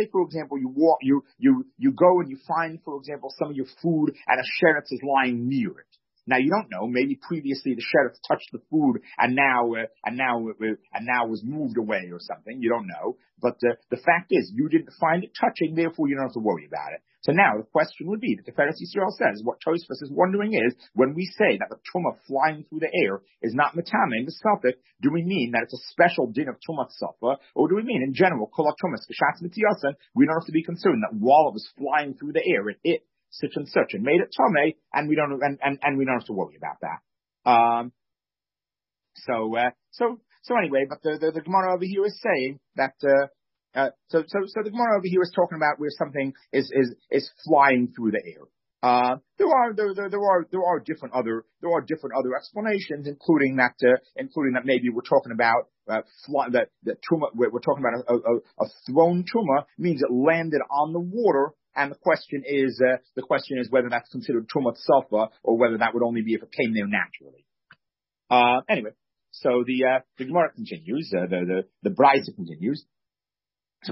and you find, for example, some of your food and a sheretz is lying near it. Now you don't know. Maybe previously the sheretz touched the food and now was moved away or something. You don't know. But the fact is, you didn't find it touching, therefore you don't have to worry about it. So now the question would be, the Tiferes Yisrael says, what Tosfos is wondering is, when we say that the Tumah flying through the air is not Metame, the Suffolk, do we mean that it's a special din of Tumah Safa, or do we mean in general, Kol HaTumas, K'shatz Mitziyasan, we don't have to be concerned that while it was flying through the air, it such and such and made it Tameh, and we don't have to worry about that. So anyway, but the Gemara over here is saying that, so the Gemara over here is talking about where something is flying through the air. There are different other explanations, including that maybe we're talking about that Tumah, we're talking about a thrown Tumah means it landed on the water, and the question is whether that's considered Tumah Safa or whether that would only be if it came there naturally. Anyway, so the Gemara continues, the Brisa continues. So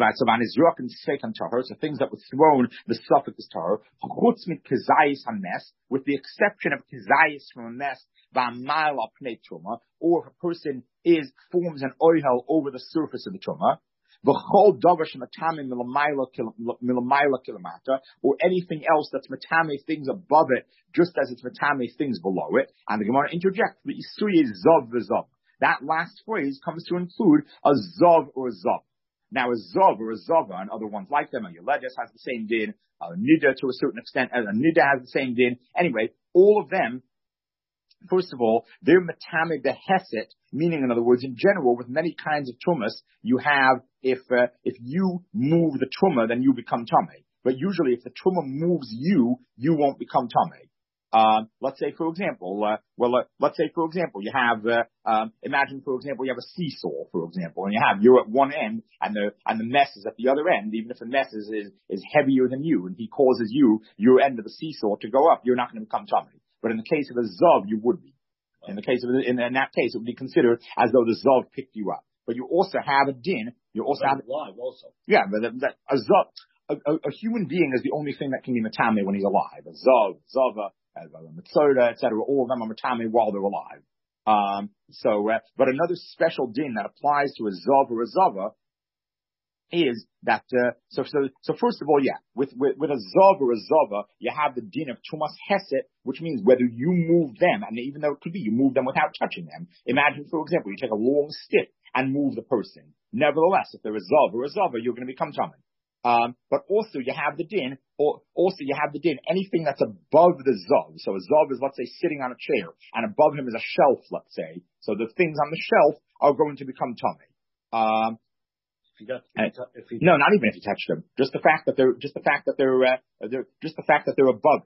things that were thrown, the suffix is tahor. Chutz mit kezayis hames, with the exception of kezayis from a mess, v'amayil al pnei truma, or if a person forms an oihel over the surface of the truma, v'chol davar shematame milamayla kilamata, or anything else that's matame things above it, just as it's matame things below it. And the Gemara interjects the isuye zav v'zav. That last phrase comes to include a zav or a zav. Now, a zav or a zava and other ones like them, a Yoledis has the same din, a nida to a certain extent, as a nida has the same din. Anyway, all of them, first of all, they're matamid the heset, meaning, in other words, in general, with many kinds of tumas, you have, if you move the tumah, then you become tameh. But usually, if the tumah moves you won't become tameh. Let's say, for example, you have, imagine, for example, you have a seesaw, for example, and you're at one end, and the mess is at the other end. Even if the mess is heavier than you, and he causes your end of the seesaw to go up, you're not going to become tameh. But in the case of a zav, you would be. In that case, it would be considered as though the zav picked you up. But you also have a din. You also have alive, also. Yeah, but a zav. A human being is the only thing that can be matame when he's alive. A zav, zava, Mitzoda, etc. All of them are matame while they're alive. But another special din that applies to a zav or a zava is that. So first of all, yeah, with a zav or a zava, you have the din of tumas heset, which means whether you move them, and even though it could be you move them without touching them. Imagine, for example, you take a long stick and move the person. Nevertheless, if there is zav or a zava, you're going to become tameh. But also you have the din, anything that's above the zav. So a zav is, let's say, sitting on a chair, and above him is a shelf, let's say. So the things on the shelf are going to become tameh. No, not even if you touch them. Just the fact that they're above.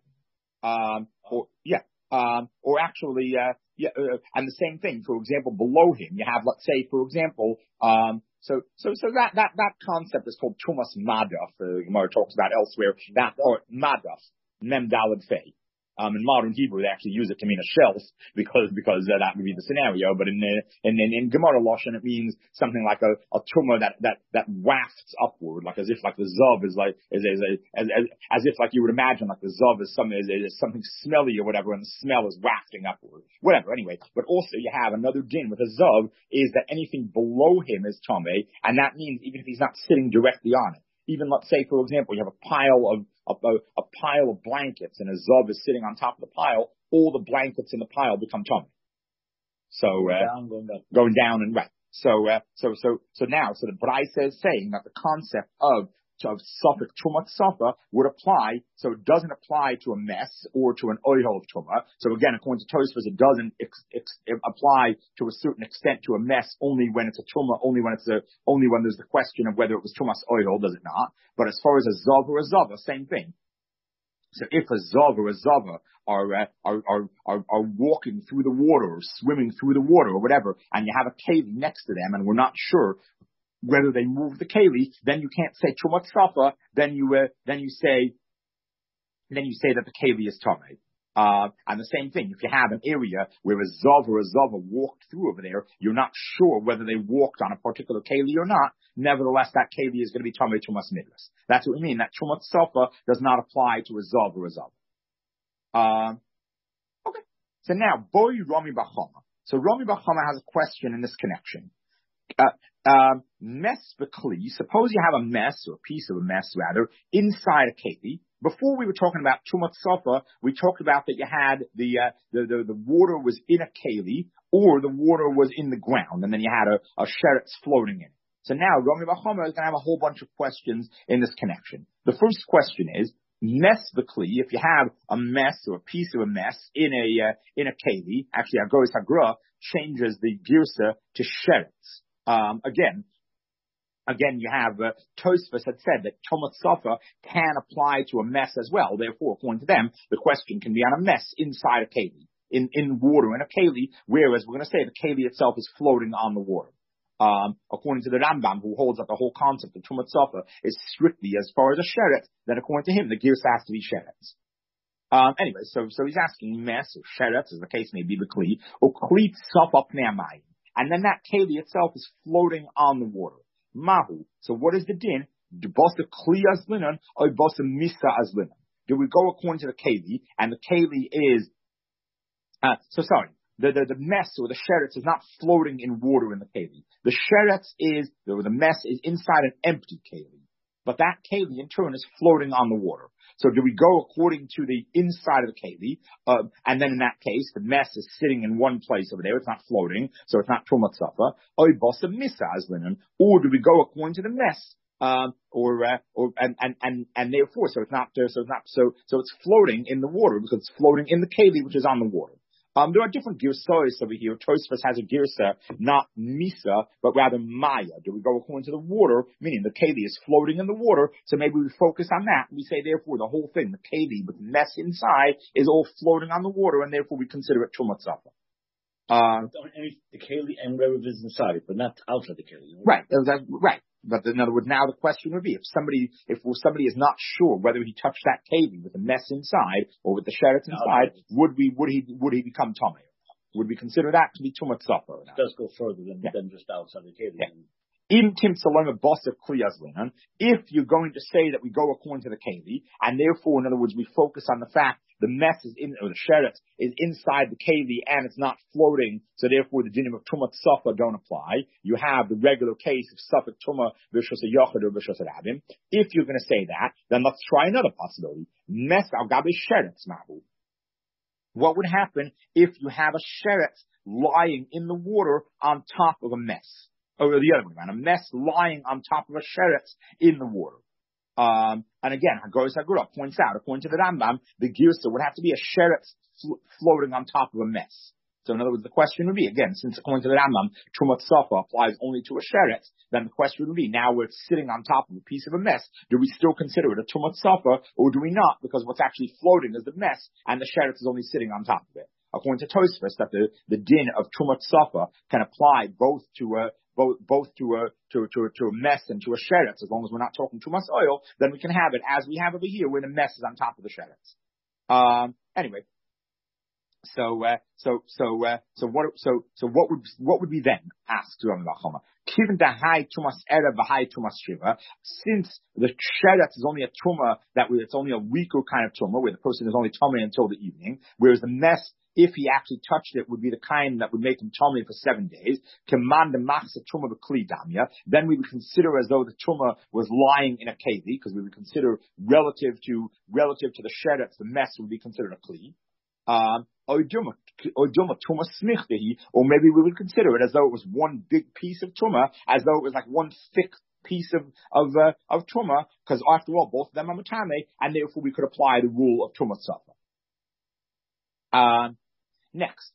And the same thing, for example, below him, you have, let's say, for example, so that concept is called Tumas Madaf. Gemara talks about elsewhere, or Madaf, Mem Daled Fei. In modern Hebrew, they actually use it to mean a shelf because that would be the scenario. But in Gemara Lashon, it means something like a tumah that wafts upward, like as if like the zav is like as if like you would imagine like the zav is something smelly or whatever, and the smell is wafting upward. Whatever. Anyway, but also you have another din with a zav is that anything below him is tameh, and that means even if he's not sitting directly on it. Even, let's say, for example, you have a pile of blankets, and a zav is sitting on top of the pile. All the blankets in the pile become tameh. So going down and right. So now the Brisa is saying that the concept of suffix tumat safa would apply, so it doesn't apply to a mess or to an oihel of tumah. So again, according to Tosfos, it doesn't apply to a certain extent to a mess only when it's a tumah, only when there's the question of whether it was tumas oihel, does it not? But as far as a zav or a zava, same thing. So if a zav or a zava are walking through the water or swimming through the water or whatever, and you have a cave next to them, and we're not sure whether they move the keli, then you can't say tumat safa. Then you say that the keli is tameh. And the same thing, if you have an area where a zav or a zava walked through over there, you're not sure whether they walked on a particular keli or not. Nevertheless, that keli is going to be tameh tumas midras. That's what we mean. That tumat safa does not apply to a zav or a zava. Okay. So now, boy Rami Bachama. So Rami Bachama has a question in this connection. Mess bekli. Suppose you have a mess, or a piece of a mess rather, inside a keli. Before we were talking about Tumat Sofa, we talked about that you had the water was in a keli or the water was in the ground, and then you had a sheretz floating in it. So now Rami Bar Chama is going to have a whole bunch of questions in this connection. The first question is, mess the kli, if you have a mess or a piece of a mess in a keli, actually Agoris Hagra changes the girsa to sheretz. Again, you have Tosfos had said that Tumat Sofa can apply to a mess as well. Therefore, according to them, the question can be on a mess inside a keli, in water in a keli, whereas we're going to say the keli itself is floating on the water. According to the Rambam, who holds up the whole concept of Tumat Sofa is strictly as far as a sheret, then according to him, the girsa has to be sheretz. Anyway, so he's asking mess or sheretz, as the case may be, the kli, or kli sofa pnei, and then that keli itself is floating on the water. Mahu. So what is the din? Do bosa kli as linon or bosa misa as linon? Do we go according to the keli, and the keli is the mess or the sheretz is not floating in water in the keli. The sheretz is, the mess is inside an empty keli. But that keli in turn is floating on the water. So do we go according to the inside of the keli, and then in that case, the mess is sitting in one place over there, it's not floating, so it's not Tumat Sofa, or bosa misa as linen, or do we go according to the mess, and therefore, so it's floating in the water, because it's floating in the keli, which is on the water. There are different girsas over here. Tosfos has a girsa, not misa, but rather maya. Do we go according to the water, meaning the keli is floating in the water, so maybe we focus on that. We say, therefore, the whole thing, the keli with the mess inside, is all floating on the water, and therefore we consider it Tumat Sofa. The keli and whatever is inside it, but not outside the keli. Right, right. But in other words, now the question would be, if somebody is not sure whether he touched that keli with the mess inside or with the sheretz inside, would he become tamei? Would we consider that to be Tumat Sofa? It does go further than just outside the keli. Yeah. If you're going to say that we go according to the keli, and therefore, in other words, we focus on the fact the mess is in, or the sheretz is inside the keli and it's not floating, so therefore the dinim of Tumat Sofa don't apply. You have the regular case of Safek Tuma v'shos yochid or v'shos rabim. If you're going to say that, then let's try another possibility. Mess al gabe sheretz mahu. What would happen if you have a sheretz lying in the water on top of a mess? Or the other way around, a mess lying on top of a sheretz in the water. And again, Hagoris Hagura points out, according to the Rambam, the girsa would have to be a sheretz floating on top of a mess. So in other words, the question would be, again, since according to the Rambam, Tumat Sofa applies only to a sheretz, then the question would be, now we're sitting on top of a piece of a mess, do we still consider it a Tumat Sofa, or do we not? Because what's actually floating is the mess, and the sheretz is only sitting on top of it. According to Tosfos, that the din of Tumat Sofa can apply both to a mess and to a sheretz, as long as we're not talking too much oil, then we can have it as we have over here, where the mess is on top of the sheretz. Anyway, so what would we then ask to Rami Bar Chama? Given the high tumas erev, the high tumas shiva, since the sheretz is only a tuma it's only a weaker kind of tuma, where the person is only tummy until the evening, whereas the mess, if he actually touched it, would be the kind that would make him tummy for 7 days. Command the machsa tuma b'kli damya. Then we would consider as though the tuma was lying in a keli, because we would consider relative to the sheretz, the mess would be considered a kli. Or maybe we would consider it as though it was one big piece of tuma, as though it was like one thick piece of tuma, because after all, both of them are matame, and therefore we could apply the rule of Tumat Sofa. Next,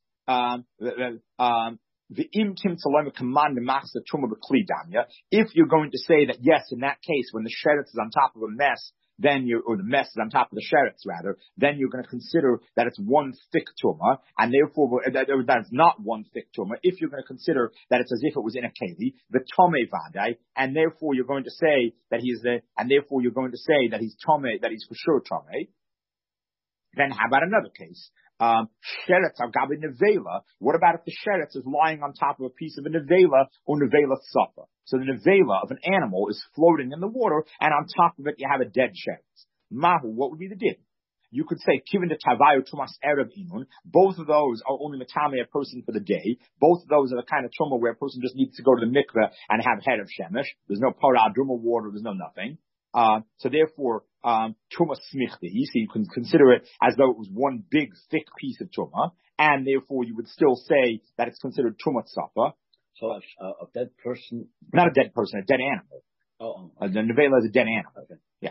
if you're going to say that yes, in that case, when the sheretz is on top of a mess, or the mess is on top of the sheretz rather, then you're going to consider that it's one thick tuma, and therefore that's not one thick tuma. If you're going to consider that it's as if it was in a keli, the tomei vadai, and therefore you're going to say that he's tomei, that he's for sure tomei. Then how about another case? Sheretz al gabi nevela. What about if the sheretz is lying on top of a piece of a nevela or nevela sofa? So the nevela of an animal is floating in the water, and on top of it you have a dead sheretz. Mahu, what would be the din? You could say, given the tavayu tumas erev imun, both of those are only matame a person for the day. Both of those are the kind of tuma where a person just needs to go to the mikveh and have head of shemesh. There's no parah, druma water, there's no nothing. So therefore, Tuma smichti, so you can consider it as though it was one big thick piece of tuma, and therefore you would still say that it's considered tuma tzafa. So a dead person, not a dead person, a dead animal. The nevela is a dead animal. Okay. Yeah.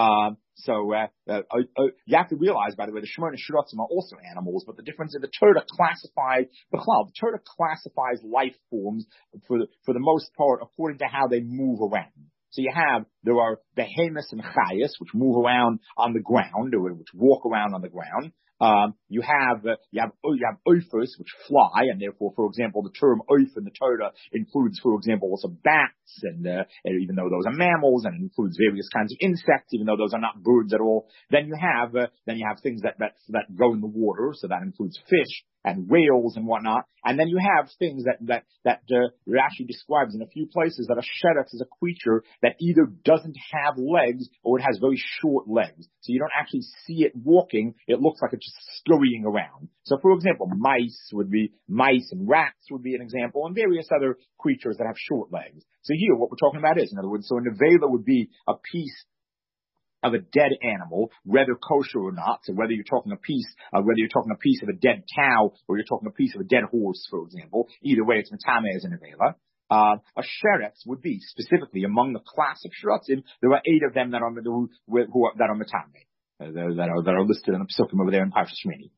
You have to realize, by the way, the Shemona Shiratzim are also animals, but the difference is the Torah classifies the Torah classifies life forms for the most part according to how they move around. So there are behemoths and chayas, which move around on the ground, or which walk around on the ground. You have oifos, which fly, and therefore, for example, the term oif in the Torah includes, for example, also bats, and even though those are mammals, and it includes various kinds of insects, even though those are not birds at all. Then you have things that go in the water, so that includes fish and whales and whatnot. And then you have things that Rashi describes in a few places that a sheretz is a creature that either doesn't have legs or it has very short legs. So you don't actually see it walking. It looks like it's just scurrying around. So for example, mice and rats would be an example, and various other creatures that have short legs. So here what we're talking about is, in other words, so a nevela would be a piece of a dead animal, whether kosher or not. So whether you're talking a piece of a dead cow or you're talking a piece of a dead horse, for example, either way it's metame as an avela. A sheretz would be specifically among the classic sheratzim. There are 8 of them that are metame, that are listed in the psukim over there in Parshas Shmini.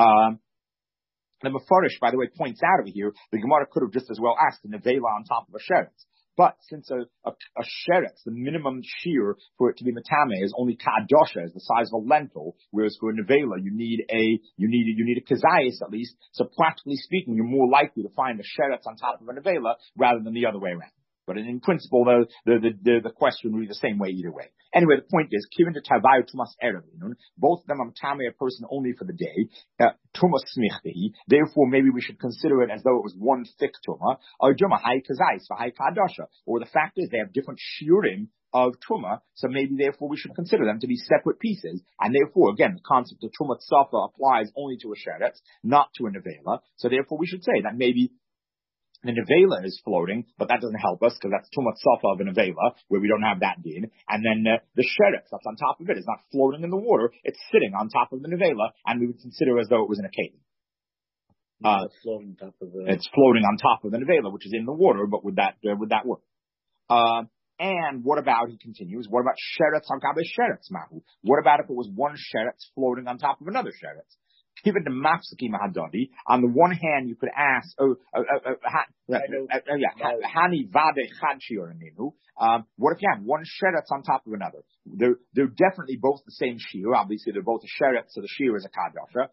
The Mefarish, by the way, points out over here, the Gemara could have just as well asked a nevela on top of a sheretz. But since a sheretz, the minimum shear for it to be metame is only ka'adosha, is the size of a lentil, whereas for a nevela you need a kazayas at least. So practically speaking, you're more likely to find a sheretz on top of a nevela rather than the other way around. But in principle, the question would be the same way either way. Anyway, the point is, kiven to tavayu tumas erev, both of them are metame a person only for the day. Tumas smichti. Therefore, maybe we should consider it as though it was one thick tuma. Or juma hay kazais v'hay kadasha. Or the fact is they have different shiurim of tuma, so maybe therefore we should consider them to be separate pieces. And therefore, again, the concept of tuma tzafa applies only to a sheretz, not to a nevela. So therefore, we should say that maybe the nevela is floating, but that doesn't help us because that's too much safa of a nevela where we don't have that din. And then the sheretz that's on top of it is not floating in the water; it's sitting on top of the nevela, and we would consider as though it was in a keli. It's floating on top of the nevela, which is in the water, but would that work? And what about, he continues, what about sheretz on gabe sheretz mahu? What about if it was one sheretz floating on top of another sheretz? Given the mafsaki mahadadi, on the one hand, you could ask, hani vade chadshi or ninu. What if you have one sheretz on top of another? They're definitely both the same shear. Obviously, they're both a sheretz, so the shear is a kadasha.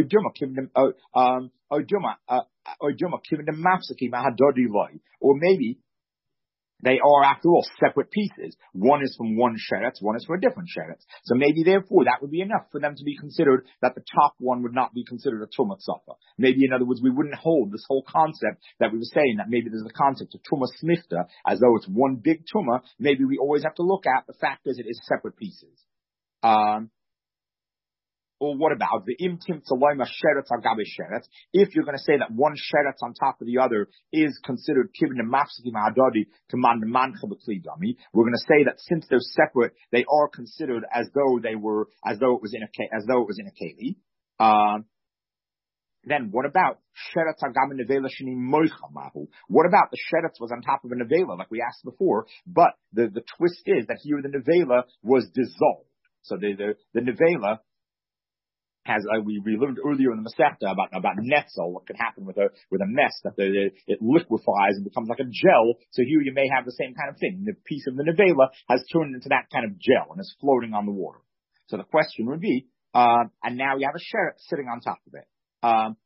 Or maybe they are, after all, separate pieces. One is from one sheretz, one is from a different sheretz. So maybe, therefore, that would be enough for them to be considered that the top one would not be considered a tumah tzafa. Maybe, in other words, we wouldn't hold this whole concept that we were saying, that maybe there's the concept of tumah smifta, as though it's one big tumah. Maybe we always have to look at the fact is it is separate pieces. Or what about the imtim tzaloima sheretz agabe sheretz? If you're going to say that one sheretz on top of the other is considered kivin mafsiki ma'adadi command mancha b'klidami, we're going to say that since they're separate, they are considered as though it was in a keli. Then what about sheretz agam nevela sheni moicha mahu? What about the sheretz was on top of a nevela, like we asked before? But the twist is that here the nevela was dissolved. So the nevela has, we learned earlier in the Masechta about netzel, what could happen with a mess, that it liquefies and becomes like a gel. So here you may have the same kind of thing. The piece of the nevela has turned into that kind of gel and is floating on the water. So the question would be, and now you have a sheretz sitting on top of it.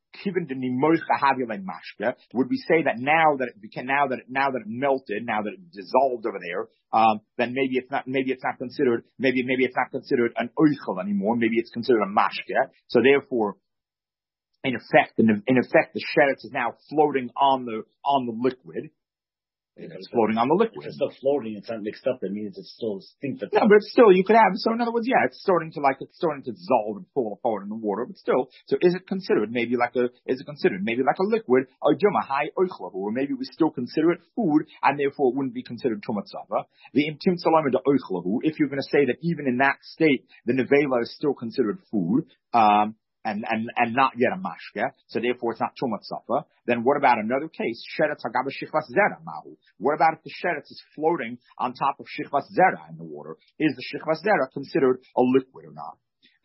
Would we say that now that it melted, now that it dissolved over there, then maybe it's not considered an oichel anymore. Maybe it's considered a mashke. So therefore, in effect, the sheretz is now floating on the liquid. If it's floating on the liquid. If it's still floating, it's not mixed up. That means it's still distinct. No, but still, you could have. So in other words, yeah, it's starting to dissolve and fall apart in the water. But still, so is it considered maybe like a liquid, or maybe we still consider it food, and therefore it wouldn't be considered tumatzava. If you're going to say that even in that state, the nevela is still considered food, and not yet a mashke, so therefore it's not tumat safa. Then what about another case? Sheretz hagaba shichvas zera mahu. What about if the sheretz is floating on top of shichvas zera in the water? Is the shichvas zera considered a liquid or not?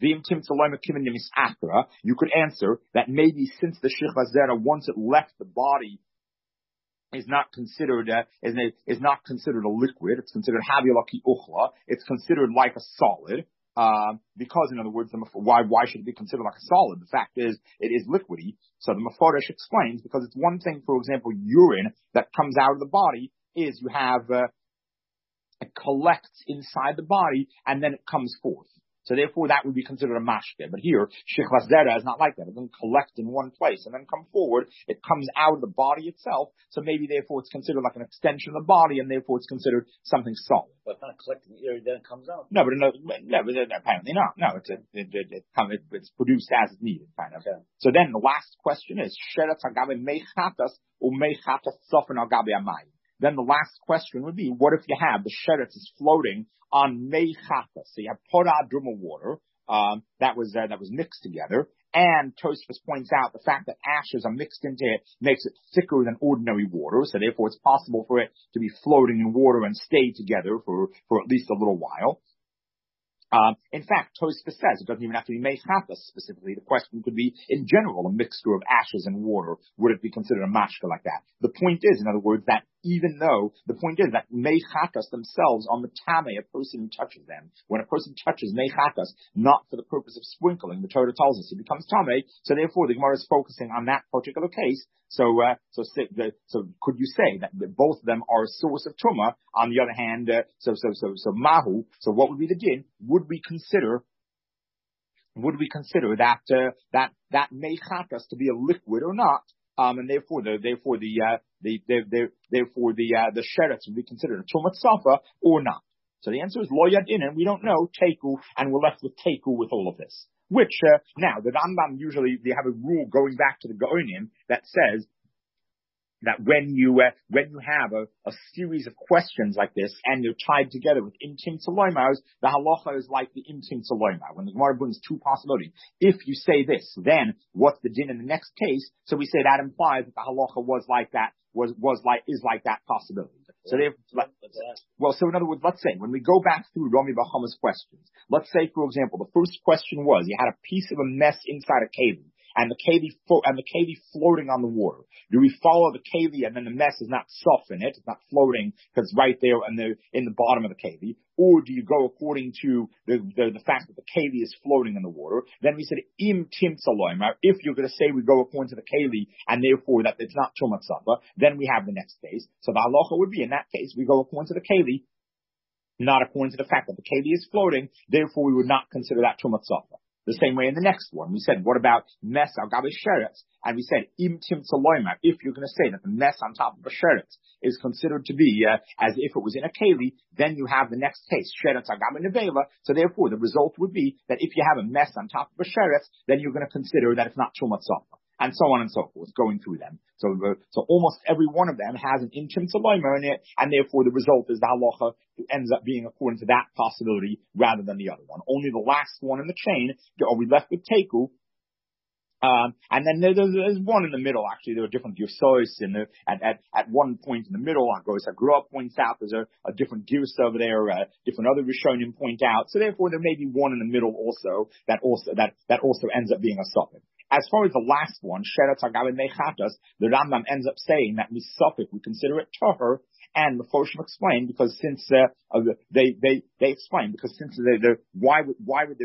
You could answer that maybe since the shichvas zera, once it left the body, is not considered a liquid. It's considered havilaki uchla. It's considered like a solid. Because in other words, why should it be considered like a solid? The fact is, it is liquidy. So the Mefarish explains, because it's one thing, for example, urine that comes out of the body is you have, it collects inside the body and then it comes forth. So therefore that would be considered a mashke. But here, shichvas zera is not like that. It doesn't collect in one place and then come forward. It comes out of the body itself. So maybe therefore it's considered like an extension of the body and therefore it's considered something solid. But it's not collecting here, then it comes out. No, but apparently not. No, it's produced as it's needed, kind of. Okay. So then the last question is, sheretz hagabe meichatas or meichatas sofen hagabe amayim. Then the last question would be, what if you have the sheretz is floating on meichatas? So you have porah druma water, that was mixed together. And Tosfos points out the fact that ashes are mixed into it makes it thicker than ordinary water. So therefore it's possible for it to be floating in water and stay together for at least a little while. In fact, Tosfos says it doesn't even have to be meichatas specifically. The question could be, in general, a mixture of ashes and water. Would it be considered a mashka like that? The point is, in other words, that meichatas themselves are matame, a person who touches them. When a person touches meichatas, not for the purpose of sprinkling, the Torah tells us he becomes tame. So therefore, the Gemara is focusing on that particular case. So could you say that both of them are a source of tumah? On the other hand, so mahu. So what would be the din? Would we consider that meichatas to be a liquid or not? And therefore the sheretz would be considered a tumat safa or not. So the answer is lo yadin, and we don't know teku, and we're left with teku with all of this. Which now the Rambam usually they have a rule going back to the Gaonim that says that when you have a series of questions like this and they're tied together with imtim tzaloimos, the halacha is like the imtim tzaloimah. When the Gemara brings two possibilities, if you say this, then what's the din in the next case? So we say that implies that the halacha is like that possibility. So in other words, let's say when we go back through Rami Bahama's questions, let's say for example the first question was you had a piece of a mess inside a keli. And the keli floating on the water. Do we follow the keli and then the mess is not soft in it? It's not floating because it's right there in the bottom of the keli. Or do you go according to the fact that the keli is floating in the water? Then we said im tim tzaloim. If you're going to say we go according to the keli and therefore that it's not tumat safa, then we have the next case. So the halacha would be in that case we go according to the keli, not according to the fact that the keli is floating. Therefore we would not consider that tumat safa. The same way in the next one. We said, what about mess al gabe sheretz? And we said, im tim tzaloima. If you're going to say that the mess on top of a sheretz is considered to be as if it was in a keli, then you have the next case, sheretz al gabe nevela. So therefore, the result would be that if you have a mess on top of a sheretz, then you're going to consider that it's not tumat safa. And so on and so forth, going through them. So almost every one of them has an imtim tzaloima in it, and therefore the result is the halacha ends up being according to that possibility rather than the other one. Only the last one in the chain are we left with teku. And then there's one in the middle. Actually, there are different girsos at one point in the middle. Agos Hagra points out there's a different girsa over there. Different other Rishonim point out. So therefore, there may be one in the middle also that also ends up being a suffix. As far as the last one, sheretz hagabe meichatas, the Rambam ends up saying that misafik we consider it tahor, and the Foshim explain because since they explain because since why would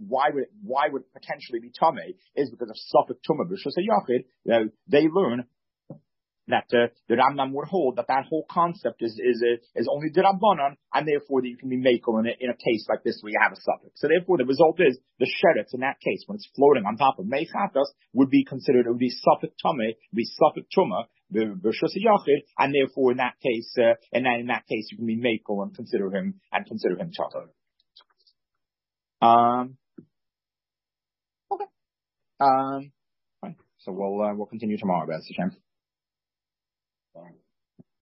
it potentially be tamei is because of safek tumah b'shus hayachid. They learn that the Rambam would hold that whole concept is only dirabbanan, and therefore that you can be makel in a case like this where you have a suffix. So therefore the result is the sheretz in that case when it's floating on top of meichatas would be considered, it would be suffix tamei, be suffix tumah, b'rshus yachid, and therefore in that case, you can be mekel and consider him tata. Okay. Fine. So we'll continue tomorrow, B'ez Hashem.